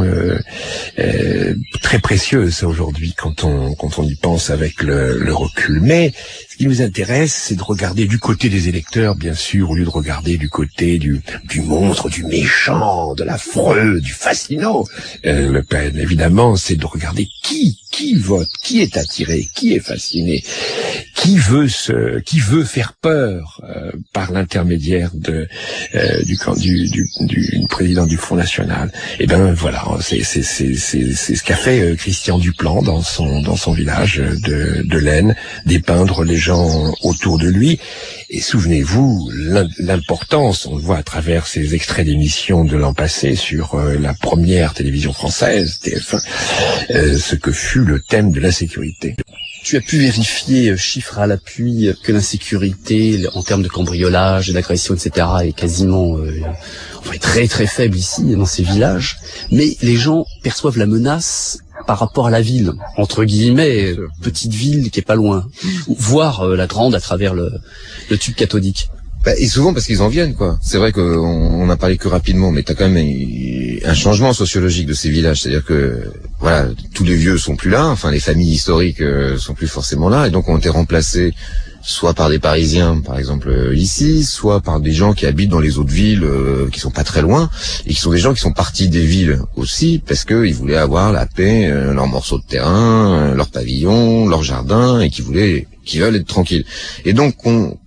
très précieuses aujourd'hui quand on y pense avec le recul. Mais ce qui nous intéresse, c'est de regarder du côté des électeurs, bien sûr, au lieu de regarder du côté du monstre, du méchant, de l'affreux, du fascinant. Le Pen, évidemment, c'est de regarder qui vote, qui est attiré, qui est fasciné, qui veut faire peur par l'intermédiaire du président du Front National. Et ben voilà, c'est ce qu'a fait Christian Duplan dans son village de l'Aisne, dépeindre les gens autour de lui. Et souvenez-vous, l'importance, on le voit à travers ces extraits d'émissions de l'an passé sur la première télévision française, TF1, ce que fut le thème de l'insécurité. Tu as pu vérifier, chiffres à l'appui, que l'insécurité en termes de cambriolage, d'agression, etc. est quasiment très très faible ici, dans ces villages. Mais les gens perçoivent la menace par rapport à la ville, entre guillemets, petite ville qui est pas loin, voire la grande à travers le tube cathodique. Et souvent parce qu'ils en viennent, quoi. C'est vrai qu'on a parlé que rapidement, mais t'as quand même un changement sociologique de ces villages. C'est-à-dire que, voilà, tous les vieux sont plus là, enfin les familles historiques sont plus forcément là, et donc ont été remplacés soit par des Parisiens, par exemple ici, soit par des gens qui habitent dans les autres villes, qui sont pas très loin, et qui sont des gens qui sont partis des villes aussi, parce que ils voulaient avoir la paix, leur morceau de terrain, leur pavillon, leur jardin, et qui veulent être tranquilles. Et donc,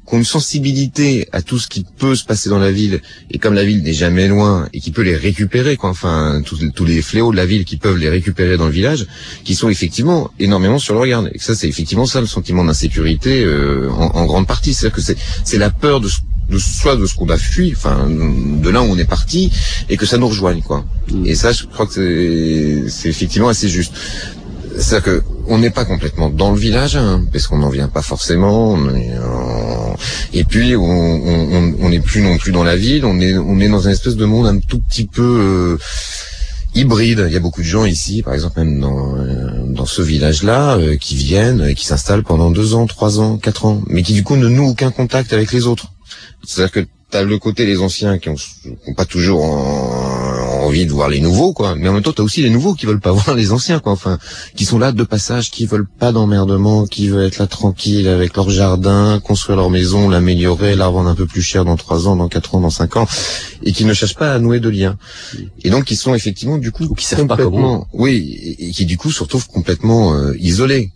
qui ont une sensibilité à tout ce qui peut se passer dans la ville, et comme la ville n'est jamais loin, et qui peut les récupérer, quoi, enfin, tous les fléaux de la ville qui peuvent les récupérer dans le village, qui sont effectivement énormément sur le regard. Et que ça, c'est effectivement ça, le sentiment d'insécurité, en grande partie. C'est-à-dire que c'est la peur de ce qu'on a fui, enfin, de là où on est parti, et que ça nous rejoigne, quoi. Et ça, je crois que c'est effectivement assez juste. C'est-à-dire que on n'est pas complètement dans le village, hein, parce qu'on n'en vient pas forcément. Et puis on n'est plus non plus dans la ville. On est dans une espèce de monde un tout petit peu hybride. Il y a beaucoup de gens ici, par exemple même dans ce village-là, qui viennent, et qui s'installent pendant 2 ans, 3 ans, 4 ans, mais qui du coup ne nouent aucun contact avec les autres. C'est-à-dire que t'as le côté les anciens qui ont pas toujours envie de voir les nouveaux, quoi. Mais en même temps, t'as aussi les nouveaux qui veulent pas voir les anciens, quoi. Enfin, qui sont là de passage, qui veulent pas d'emmerdement, qui veulent être là tranquille avec leur jardin, construire leur maison, l'améliorer, la revendre un peu plus cher dans 3 ans, dans 4 ans, dans 5 ans, et qui ne cherchent pas à nouer de liens. Et donc, qui sont effectivement, du coup, qui savent pas comment. Oui, et qui, du coup, se retrouvent complètement isolés.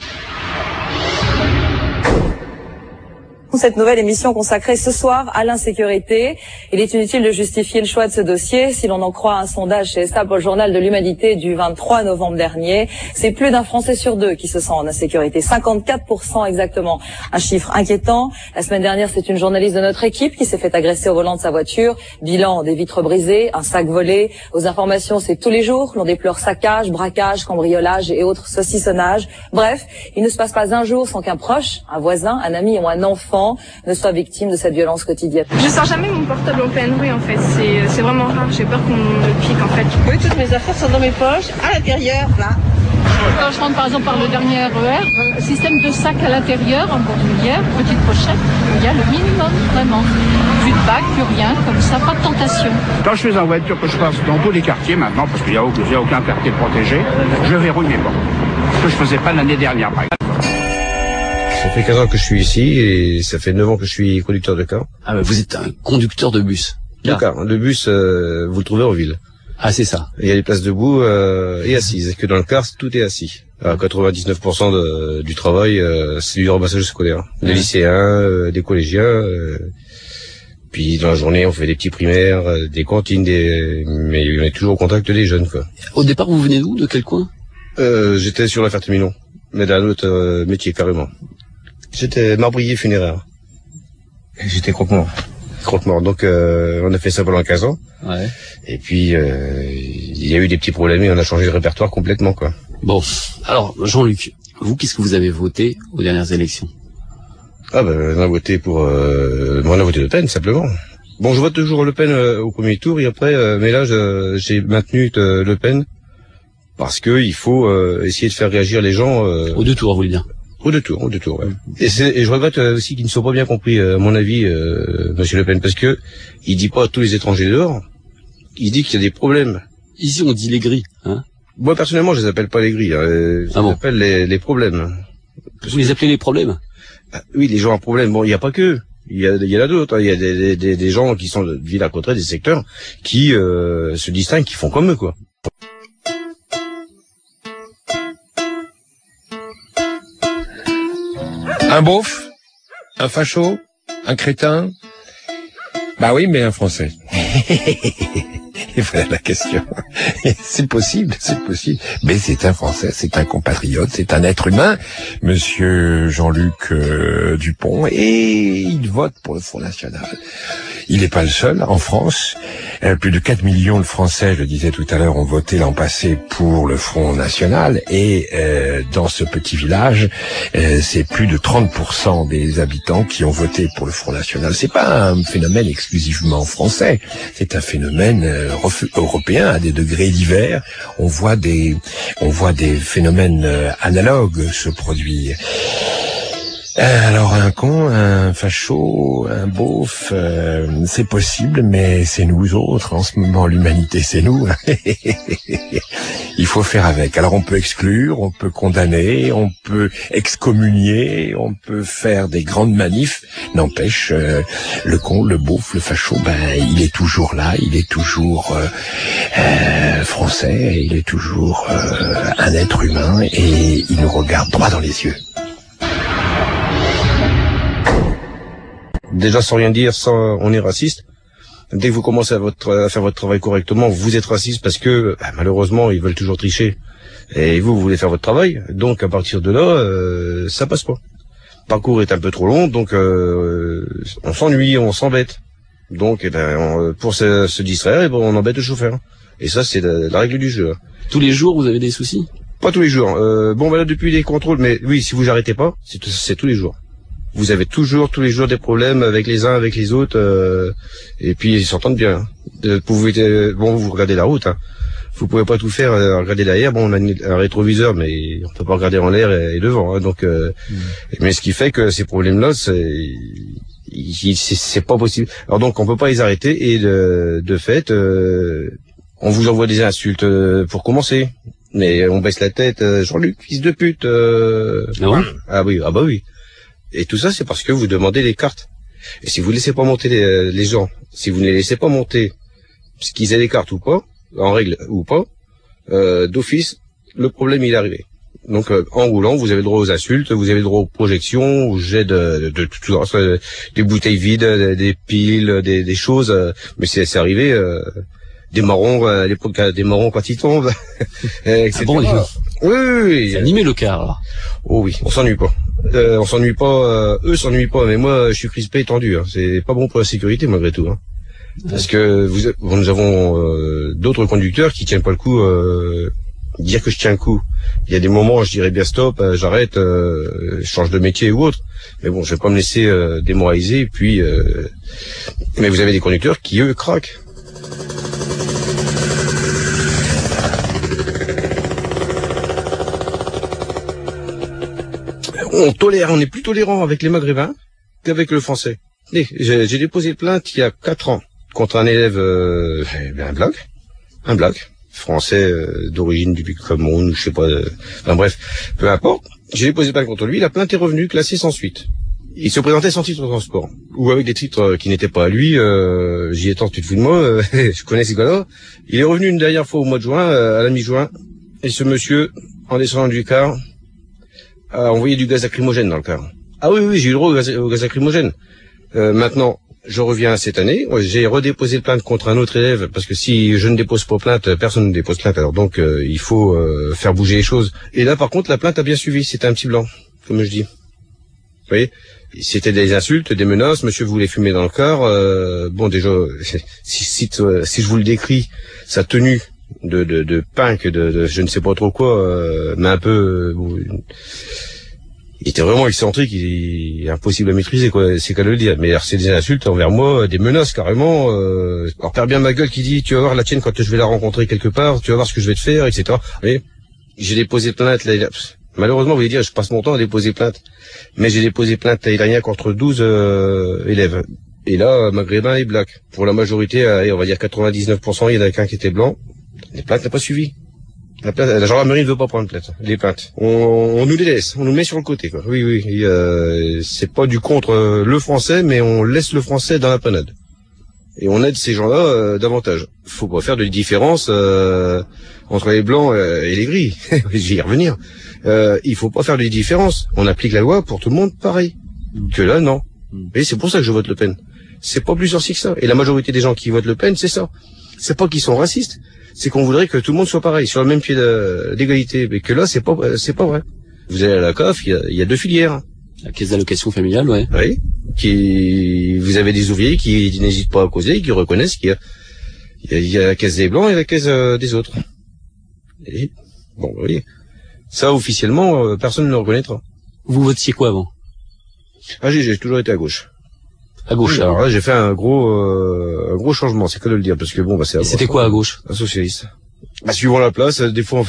Cette nouvelle émission consacrée ce soir à l'insécurité. Il est inutile de justifier le choix de ce dossier. Si l'on en croit un sondage chez Estap au Journal de l'Humanité du 23 novembre dernier, c'est plus d'un Français sur 2 qui se sent en insécurité. 54% exactement. Un chiffre inquiétant. La semaine dernière, c'est une journaliste de notre équipe qui s'est fait agresser au volant de sa voiture. Bilan, des vitres brisées, un sac volé. Aux informations, c'est tous les jours. L'on déplore saccage, braquage, cambriolage et autres saucissonnages. Bref, il ne se passe pas un jour sans qu'un proche, un voisin, un ami ou un enfant ne soit victime de cette violence quotidienne. Je sors jamais mon portable en pleine rue en fait, c'est vraiment rare, j'ai peur qu'on me pique en fait. Oui, toutes mes affaires sont dans mes poches, à l'intérieur, là. Quand je rentre par exemple par le dernier RER, système de sac à l'intérieur, en bourdonnière, petite pochette, il y a le minimum, vraiment. Plus de bac, plus rien, comme ça, pas de tentation. Quand je suis en voiture, que je passe dans tous les quartiers maintenant, parce qu'il n'y a aucun quartier protégé, je verrouille mes portes. Ce que je faisais pas l'année dernière, par exemple. Ça fait 15 ans que je suis ici et ça fait 9 ans que je suis conducteur de car. Ah bah vous êtes un conducteur de bus. De car. Le bus, vous le trouvez en ville. Ah c'est ça. Il y a des places debout et assises. Et que dans le car, tout est assis. À 99% du travail, c'est du ramassage scolaire. Des lycéens, des collégiens. Puis dans la journée, on fait des petits primaires, des cantines, mais on est toujours au contact des jeunes, quoi. Au départ, vous venez d'où? De quel coin? J'étais sur la Ferté-Milon, mais d'un autre métier carrément. J'étais marbrier funéraire. J'étais croque-mort. Croque-mort. Donc on a fait ça pendant 15 ans. Ouais. Et puis il y a eu des petits problèmes et on a changé de répertoire complètement, quoi. Bon, alors Jean-Luc, vous, qu'est-ce que vous avez voté aux dernières élections? Ah ben on a voté on a voté Le Pen simplement. Bon, je vote toujours Le Pen au premier tour et après, mais là j'ai maintenu Le Pen parce que il faut essayer de faire réagir les gens. Aux 2 tours, vous voulez dire? Aux deux tours, ouais. Et je regrette aussi qu'ils ne soient pas bien compris, à mon avis, Monsieur Le Pen, parce que il dit pas à tous les étrangers dehors, il dit qu'il y a des problèmes. Ici, on dit les gris, hein. Moi, personnellement, je les appelle pas les gris, hein. Je les appelle les problèmes. Vous les appelez les problèmes? Oui, les gens à problème. Bon, il n'y a pas que. Il y en a d'autres, hein. Il y a des gens qui sont de ville à côté, des secteurs, qui se distinguent, qui font comme eux, quoi. Un beauf, un facho, un crétin. Bah oui, mais un Français. Et voilà la question. C'est possible. Mais c'est un Français, c'est un compatriote, c'est un être humain, Monsieur Jean-Luc Dupont, et il vote pour le Front National. Il n'est pas le seul en France. Plus de 4 millions de Français, je le disais tout à l'heure, ont voté l'an passé pour le Front National. Et dans ce petit village, c'est plus de 30% des habitants qui ont voté pour le Front National. C'est pas un phénomène exclusivement français. C'est un phénomène européen à des degrés divers. On voit des phénomènes analogues se produire. Alors un facho, un beauf, c'est possible, mais c'est nous autres en ce moment, l'humanité c'est nous. Il faut faire avec. Alors on peut exclure, on peut condamner, on peut excommunier, on peut faire des grandes manifs. N'empêche, le con, le beauf, le facho, il est toujours là, il est toujours français, il est toujours un être humain et il nous regarde droit dans les yeux. Déjà sans rien dire, on est raciste. Dès que vous commencez à faire votre travail correctement, vous êtes raciste parce que malheureusement ils veulent toujours tricher. Et vous voulez faire votre travail, donc à partir de là, ça passe pas. Le parcours est un peu trop long, donc on s'ennuie, on s'embête. Donc pour se distraire, on embête le chauffeur. Et ça c'est la règle du jeu. Tous les jours vous avez des soucis? Pas tous les jours. Là depuis les contrôles, mais oui, si vous arrêtez pas, c'est tous les jours. Vous avez toujours, tous les jours, des problèmes avec les uns, avec les autres, et puis ils s'entendent bien. Vous regardez la route, hein. Vous pouvez pas tout faire, regarder derrière. Bon, on a un rétroviseur, mais on peut pas regarder en l'air et devant, hein. Donc, mais ce qui fait que ces problèmes-là, c'est pas possible. Alors donc, on peut pas les arrêter, et de fait, on vous envoie des insultes pour commencer. Mais on baisse la tête, Jean-Luc, fils de pute. Ah oui, ah bah oui. Et tout ça, c'est parce que vous demandez les cartes. Et si vous laissez pas monter les gens, si vous ne les laissez pas monter, parce qu'ils aient les cartes ou pas, en règle ou pas, d'office, le problème il est arrivé. Donc en roulant, vous avez le droit aux insultes, vous avez le droit aux projections, aux jets de tout ça, des bouteilles vides, des piles, des choses. Mais c'est arrivé. Des marrons à l'époque, des marrons quand ils tombent. Ah bon, oui. C'est animé le car, alors. Oh oui, on s'ennuie pas. On s'ennuie pas. Eux s'ennuient pas, mais moi, je suis crispé et tendu. Hein. C'est pas bon pour la sécurité malgré tout. Hein. Parce que nous avons d'autres conducteurs qui tiennent pas le coup. Dire que je tiens le coup. Il y a des moments, je dirais bien stop, j'arrête, je change de métier ou autre. Mais bon, je vais pas me laisser démoraliser. Puis, mais vous avez des conducteurs qui eux craquent. On est plus tolérant avec les Maghrébins qu'avec le Français. J'ai déposé plainte il y a 4 ans contre un élève, un black, français d'origine du Cameroun, je sais pas, enfin bref, peu importe. J'ai déposé plainte contre lui, la plainte est revenue, classée sans suite. Il se présentait sans titre de transport, ou avec des titres qui n'étaient pas à lui. J'y étais, tu te fous de moi, je connais ces gars-là. Il est revenu une dernière fois au mois de juin, à la mi-juin, et ce monsieur, en descendant du car, a envoyé du gaz lacrymogène dans le car. Ah oui, j'ai eu le droit au gaz lacrymogène. Maintenant, je reviens cette année, j'ai redéposé plainte contre un autre élève, parce que si je ne dépose pas plainte, personne ne dépose plainte, alors donc il faut faire bouger les choses. Et là, par contre, la plainte a bien suivi, c'était un petit blanc, comme je dis. Vous voyez, c'était des insultes, des menaces, monsieur voulait fumer dans le car, bon déjà, si je vous le décris, sa tenue de punk, de je ne sais pas trop quoi, mais un peu... il était vraiment excentrique, il est impossible à maîtriser, quoi, c'est qu'à le dire. Mais c'est des insultes envers moi, des menaces carrément. Alors perd bien ma gueule qui dit, tu vas voir la tienne quand je vais la rencontrer quelque part, tu vas voir ce que je vais te faire, etc. Mais j'ai déposé plainte, là, malheureusement, vous voulez dire, je passe mon temps à déposer plainte. Mais j'ai déposé plainte l'année dernière contre 12 élèves. Et là, maghrébin et black. Pour la majorité, on va dire 99%, il y en a qu'un qui était blanc. Les plaintes n'ont pas suivi. La gendarmerie ne veut pas prendre les plaintes. On nous les laisse, on nous met sur le côté, quoi. Oui, c'est pas du contre le français, mais on laisse le français dans la panade. Et on aide ces gens-là davantage. Faut pas faire de différence entre les blancs et les gris. Je vais y revenir. Il faut pas faire de différence. On applique la loi pour tout le monde pareil. Que là, non. Et c'est pour ça que je vote Le Pen. C'est pas plus sorcier que ça. Et la majorité des gens qui votent Le Pen, c'est ça. C'est pas qu'ils sont racistes. C'est qu'on voudrait que tout le monde soit pareil, sur le même pied d'égalité. Mais que là, c'est pas vrai. Vous allez à la CAF, il y a 2 filières. La caisse d'allocation familiale, ouais. Oui. Vous avez des ouvriers qui n'hésitent pas à causer, qui reconnaissent qu'il y a la caisse des blancs et la caisse des autres. Et, bon, vous voyez. Ça, officiellement, personne ne le reconnaîtra. Vous votiez quoi avant? Ah, j'ai toujours été à gauche. À gauche, alors là, j'ai fait un gros changement, c'est que de le dire, parce que bon, c'est... C'était quoi à gauche? Un socialiste. Suivant la place, des fois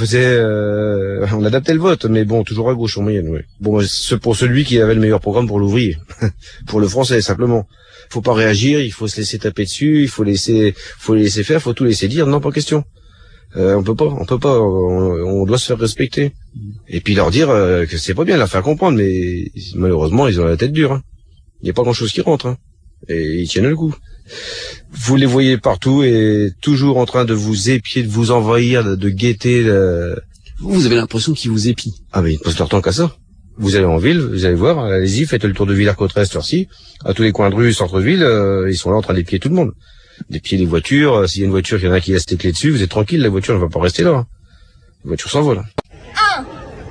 on adaptait le vote, mais bon, toujours à gauche en moyenne, oui. Bon, c'est pour celui qui avait le meilleur programme pour l'ouvrier. Pour le français, simplement. Faut pas réagir, il faut se laisser taper dessus, il faut les laisser faire, faut tout laisser dire, non, pas question. On peut pas, on doit se faire respecter. Et puis leur dire que c'est pas bien, leur faire comprendre, mais malheureusement, ils ont la tête dure, hein. Il n'y a pas grand chose qui rentre, hein. Et ils tiennent le coup. Vous les voyez partout et toujours en train de vous épier, de vous envahir, de guetter. Vous avez l'impression qu'ils vous épient. Ah mais ils passent leur temps qu'à ça. Vous allez en ville, vous allez voir, allez-y, faites le tour de Villers-Cotterêts cette heure-ci. À tous les coins de rue, centre-ville, ils sont là en train d'épier tout le monde. D'épier les voitures, s'il y a une voiture, il y en a qui laisse les clés dessus, vous êtes tranquille, la voiture ne va pas rester là. La voiture s'envole. 1, 2,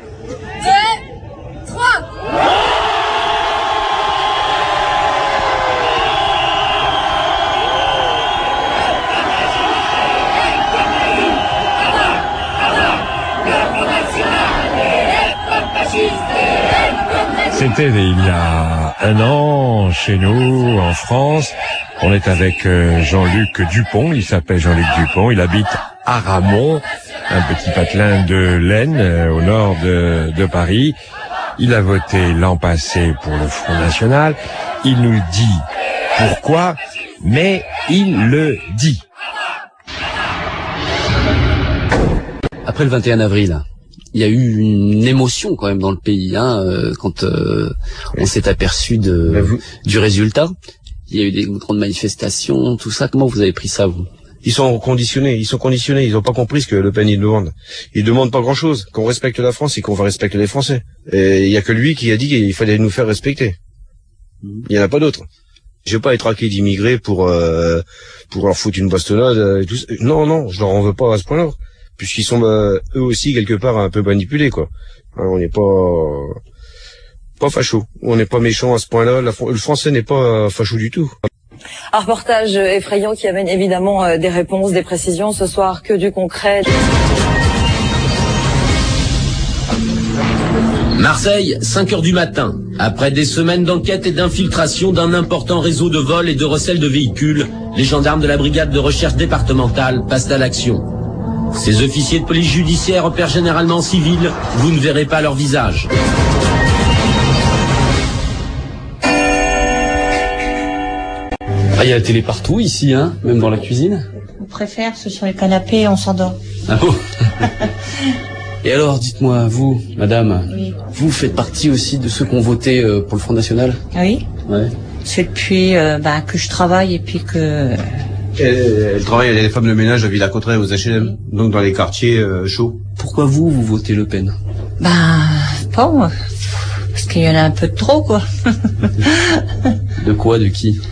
3. C'était il y a un an, chez nous, en France. On est avec Jean-Luc Dupont. Il s'appelle Jean-Luc Dupont. Il habite à Ramont, un petit patelin de l'Aisne, au nord de Paris. Il a voté l'an passé pour le Front National. Il nous dit pourquoi, mais il le dit. Après le 21 avril, il y a eu une émotion quand même dans le pays, quand on s'est aperçu du résultat. Il y a eu des grandes manifestations, tout ça. Comment vous avez pris ça, vous? Ils sont conditionnés, ils ont pas compris ce que Le Pen il demande. Il demande pas grand-chose, qu'on respecte la France et qu'on va respecter les Français. Et il y a que lui qui a dit qu'il fallait nous faire respecter. Il y en a pas d'autres. Je vais pas être traqué d'immigrés pour leur foutre une bastonnade et tout ça. Non, je leur en veux pas à ce point-là. Puisqu'ils sont eux aussi quelque part un peu manipulés, quoi. Alors, on n'est pas facho, on n'est pas méchant à ce point-là. Le Français n'est pas facho du tout. Un reportage effrayant qui amène évidemment des réponses, des précisions ce soir, que du concret. Marseille, 5h du matin. Après des semaines d'enquête et d'infiltration d'un important réseau de vols et de recel de véhicules, les gendarmes de la brigade de recherche départementale passent à l'action. Ces officiers de police judiciaire opèrent généralement en civil, vous ne verrez pas leur visage. Il y a la télé partout ici, même dans la cuisine. On préfère, c'est sur les canapés, on s'endort. Ah bon? Et alors, dites-moi, vous, madame, oui. Vous faites partie aussi de ceux qui ont voté pour le Front National? Oui. Ouais. C'est depuis que je travaille et puis que... Elle travaille, elle est femme de ménage à Villers-Cotterêts aux HLM, donc dans les quartiers chauds. Pourquoi vous votez Le Pen? Pas moi. Parce qu'il y en a un peu de trop, quoi. De quoi? De qui?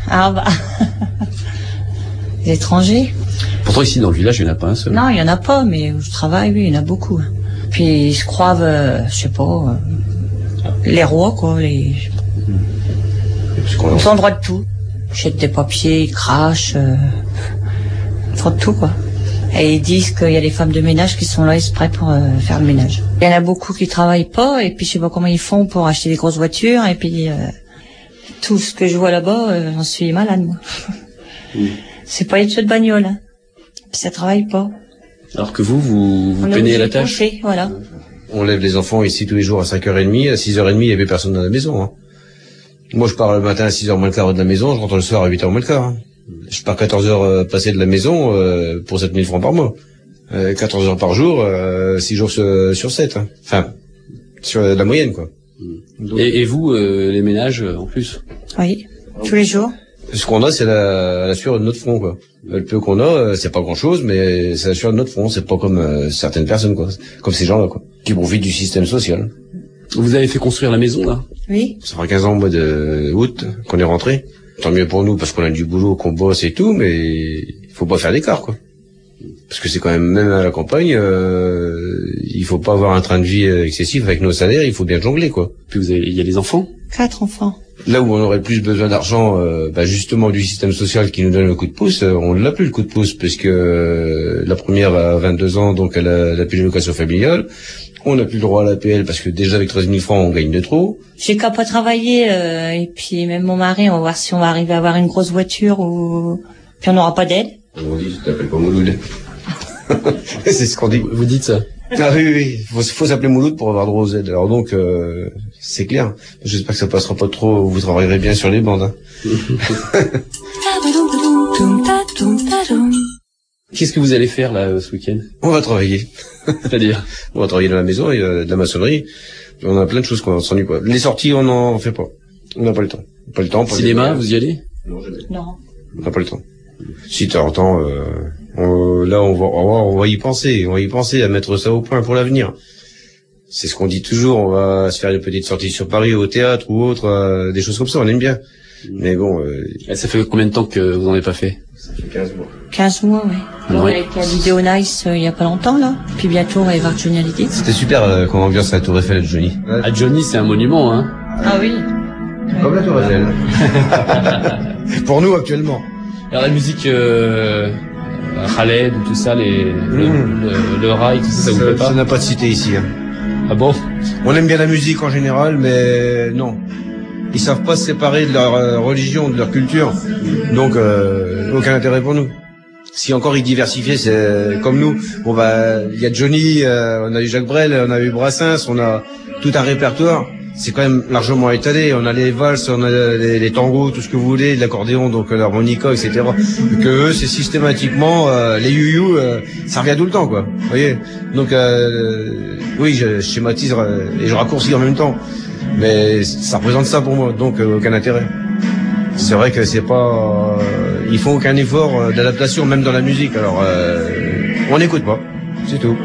Les étrangers. Pourtant ici dans le village il n'y en a pas un seul. Non, il n'y en a pas, mais où je travaille, oui, il y en a beaucoup. Puis ils se croient, je sais pas, les rois, quoi. Ils ont le droit de tout. Ils jettent des papiers, ils crachent, ils font de tout, quoi. Et ils disent qu'il y a des femmes de ménage qui sont là exprès pour faire le ménage. Il y en a beaucoup qui travaillent pas, et puis je sais pas comment ils font pour acheter des grosses voitures, et puis tout ce que je vois là-bas, j'en suis malade, moi. C'est pas les jeux de bagnole, Puis ça travaille pas. Alors que vous peinez à la tâche. Penser, voilà. On lève les enfants ici tous les jours à 5h30, à 6h30, il y avait personne dans la maison, Moi, je pars le matin à 6h moins le quart de la maison, je rentre le soir à 8h moins le quart. Je pars 14 heures passées de la maison pour 7000 francs par mois. 14 heures par jour, 6 jours sur 7. Enfin, sur la moyenne, quoi. Et vous, les ménages en plus? Oui, tous les jours. Ce qu'on a, c'est la sueur de notre front, quoi. Le peu qu'on a, c'est pas grand-chose, mais c'est la sueur de notre front. C'est pas comme certaines personnes, quoi. Comme ces gens-là, quoi. Qui profitent du système social. Vous avez fait construire la maison, là? Oui. Ça fera 15 ans au mois d'août qu'on est rentré. Tant mieux pour nous, parce qu'on a du boulot, qu'on bosse et tout, mais il faut pas faire d'écart, quoi. Parce que c'est quand même à la campagne, il faut pas avoir un train de vie excessif avec nos salaires, il faut bien jongler, quoi. Puis il y a les enfants? 4 enfants. Là où on aurait plus besoin d'argent, justement du système social qui nous donne le coup de pouce, on ne l'a plus le coup de pouce, parce que la première a 22 ans, donc elle a plus d'allocation familiale. On n'a plus le droit à l'APL parce que déjà avec 13 000 francs, on gagne de trop. J'ai qu'à pas travailler, et puis même mon mari, on va voir si on va arriver à avoir une grosse voiture ou... Puis on n'aura pas d'aide. On dit, tu t'appelles pas Mouloud. C'est ce qu'on dit. Vous dites ça? Ah oui. Faut s'appeler Mouloud pour avoir droit aux aides. Alors donc, c'est clair. J'espère que ça passera pas trop, vous travaillerez bien sur les bandes, Qu'est-ce que vous allez faire, là, ce week-end? On va travailler. C'est-à-dire? On va travailler dans la maison, il y a de la maçonnerie. On a plein de choses qu'on s'ennuie pas. Les sorties, on n'en fait pas. On n'a pas le temps. Pas le temps. Cinéma, vous y allez? Non, jamais. Non. On n'a pas le temps. Si t'as le temps, là, on va y penser. On va y penser à mettre ça au point pour l'avenir. C'est ce qu'on dit toujours, on va se faire des petites sorties sur Paris, au théâtre ou autre, des choses comme ça, on aime bien. Mais bon... Ça fait combien de temps que vous n'en avez pas fait? Ça fait 15 mois. 15 mois, oui. On a été à Vidéo Nice il y a pas longtemps, là. Puis bientôt, on va aller voir Johnny Hallyday. C'était super comme ambiance à la Tour Eiffel à Johnny. À Johnny, c'est un monument, hein. Ah oui. Comme la Tour Eiffel. Pour nous, actuellement. Alors la musique... Khaled, tout ça, le rail, tout ça vous plaît pas? Ça n'a pas de cité ici. Hein. Ah bon? On aime bien la musique en général, mais non. Ils savent pas se séparer de leur religion, de leur culture. Donc, aucun intérêt pour nous. Si encore ils diversifiaient, c'est comme nous. Bon bah, il y a Johnny, on a eu Jacques Brel, on a eu Brassens, on a tout un répertoire. C'est quand même largement étalé. On a les valses, on a les tangos, tout ce que vous voulez, l'accordéon, donc l'harmonica, etc. Que eux, c'est systématiquement les you-you, ça revient tout le temps, quoi. Vous voyez. Donc oui, je schématise et je raccourcis en même temps. Mais ça représente ça pour moi, donc aucun intérêt. C'est vrai que c'est pas, ils font aucun effort d'adaptation, même dans la musique. Alors on n'écoute pas, c'est tout.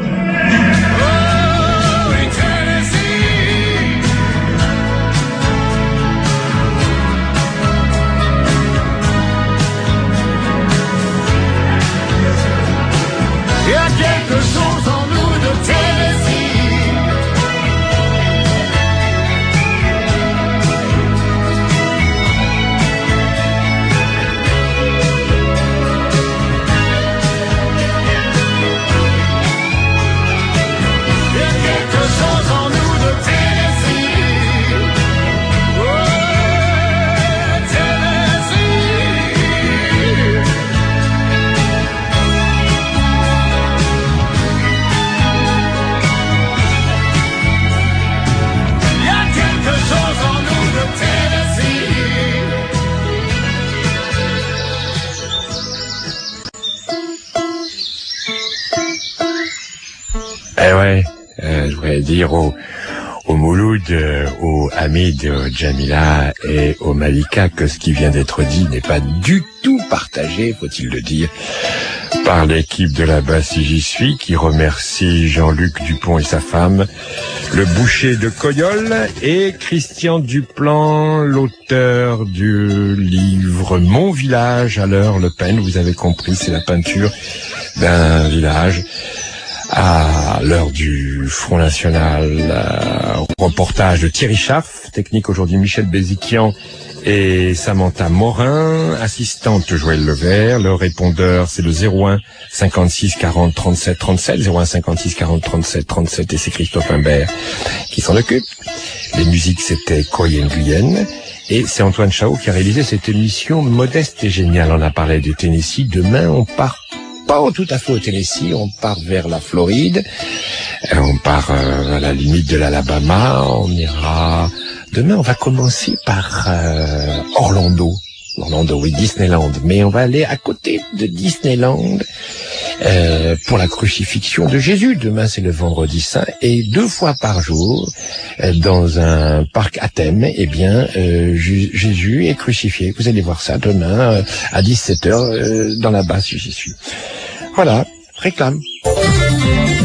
Je voudrais dire au Mouloud, au Hamid, au Jamila et au Malika que ce qui vient d'être dit n'est pas du tout partagé, faut-il le dire, par l'équipe de la basse J'y suis, qui remercie Jean-Luc Dupont et sa femme, le boucher de Coyol, et Christian Duplan, l'auteur du livre Mon village à l'heure Le Pen. Vous avez compris, c'est la peinture d'un village à l'heure du Front National. Reportage de Thierry Schaff, technique aujourd'hui Michel Béziquian et Samantha Morin, assistante Joël Levert. Le répondeur, c'est le 01 56 40 37 37, 01 56 40 37 37, et c'est Christophe Imbert qui s'en occupe. Les musiques, c'était Coy Nguyen. Et c'est Antoine Chao qui a réalisé cette émission modeste et géniale. On a parlé du Tennessee. Demain, on part pas tout à fait au Tennessee, on part vers la Floride, on part à la limite de l'Alabama, on ira... Demain, on va commencer par Orlando, oui, Disneyland, mais on va aller à côté de Disneyland pour la crucifixion de Jésus. Demain, c'est le vendredi saint, et 2 fois par jour, dans un parc à thème, eh bien, Jésus est crucifié. Vous allez voir ça demain à 17h dans la basse J'y suis. Voilà, réclame.